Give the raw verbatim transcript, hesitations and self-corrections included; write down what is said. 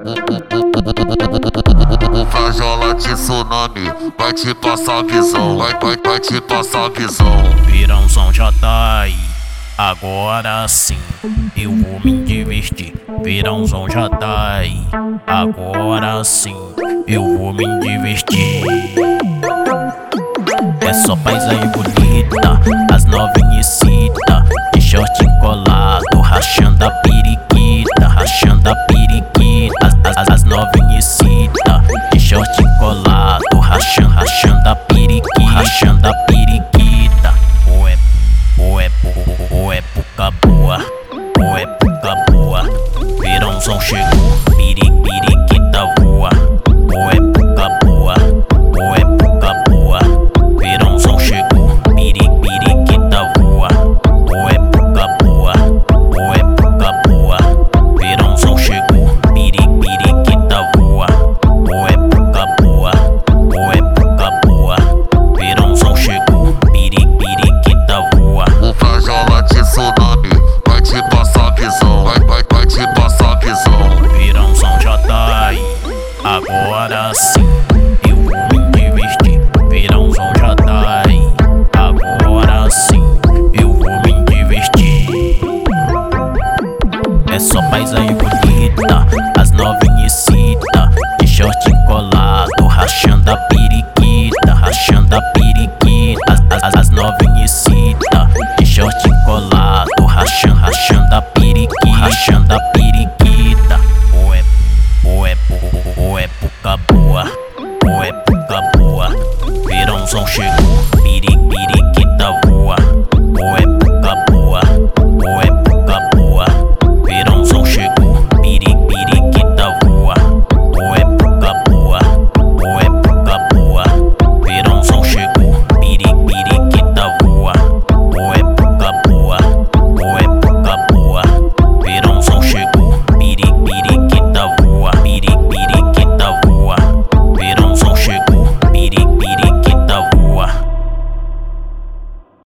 Frajola de tsunami, vai te passar visão, vai, vai, vai te passar visão. Verãozão já tá aí, agora sim eu vou me divertir. Verãozão já tá aí, agora sim eu vou me divertir. É só paisagem bonita, as novinhas excitam.